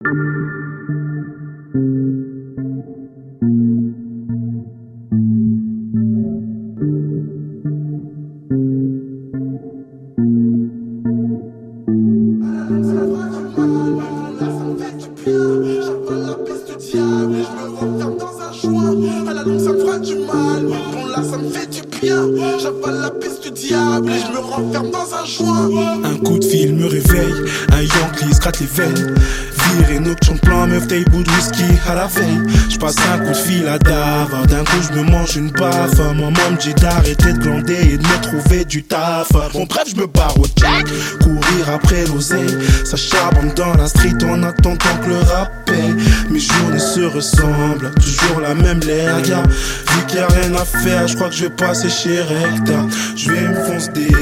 À la longue ça me fera du mal. Bon là ça me fait du bien. J'avale la piste du diable et je me renferme dans un joint. Un coup de fil me réveille, un Yankee se gratte les veines. Viré nocturne, plein meuf, taille bout de whisky à la veille. J'passe un coup de fil à Dava, d'un coup je me mange une baffe. Maman me dit d'arrêter de glander et de me trouver du taf. Bon bref je me barre au jack, courir après l'oseille. Ça charbonne dans la street en attendant que le rap paye. Mes journées se ressemblent, toujours la même lerga. Vu qu'il y a rien à faire, je crois que je vais passer chez Recta. Je vais me foncer des,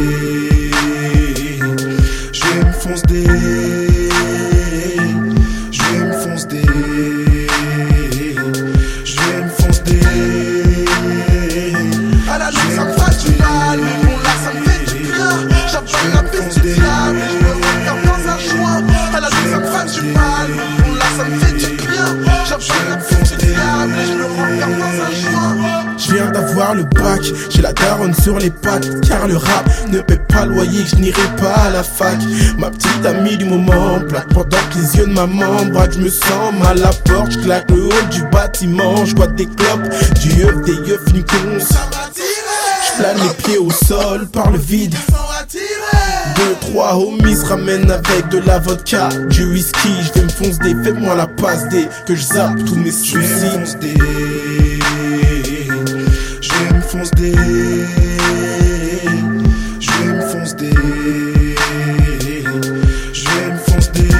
je vais me foncer des, je vais me foncer des, je vais me foncer des. À la longue ça me fera du mal, mais bon là ça me fait du bien. J'avale la piste du diable et je me renferme dans un joint. À la longue ça me fera du mal, mais bon là ça me fait du bien. J'avale la piste du diable et je me renferme dans un joint. Je viens d'avoir le bac, j'ai la daronne sur les pattes. Car le rap ne paie pas le loyer, que je n'irai pas à la fac. Ma petite amie du moment plaque pendant que les yeux de maman braquent. Je me sens mal à la porte, je claque le hall du bâtiment. Je bois des clopes, du œuf, des yeux, une conce. Je plane les pieds au sol par le vide. 2-3 homies se ramènent avec de la vodka, du whisky. Je vais me foncer des, fais-moi la passe des, que je zappe tous mes soucis. Je vais me foncer des, je vais me foncer des, je vais me foncer des.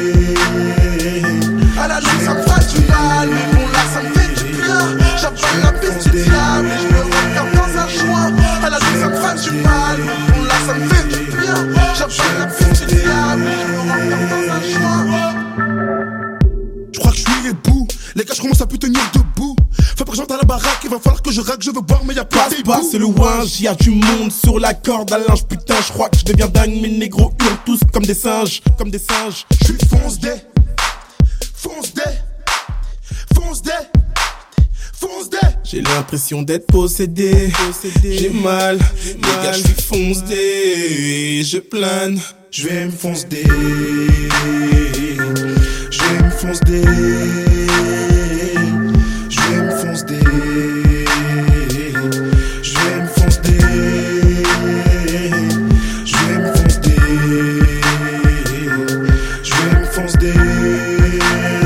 À la longue ça me fera du mal, mais bon là ça me fait du bien. J'avale la piste du diable et je me renferme dans un joint. À la longue ça me fera du mal, mais bon là ça me fait du bien. J'avale la piste du diable et je me renferme dans un joint. Je crois que je suis ébou, les gars je commence à plus tenir debout. Faut pas que j'entre à la baraque, il va falloir que je raque, je veux boire mais y'a pas de Passe, c'est le winge, y'a du monde sur la corde à linge. Putain, je crois que je deviens dingue, mes négros hurlent tous comme des singes, comme des singes. Je suis fonce des, fonce des, fonce des, fonce des. J'ai l'impression d'être possédé, j'ai mal, les gars, je suis foncé, je plane. Je vais me foncer des, je vais me foncer des, je vais me foncer des, je vais me foncer des, je vais me foncer des, je vais me foncer des.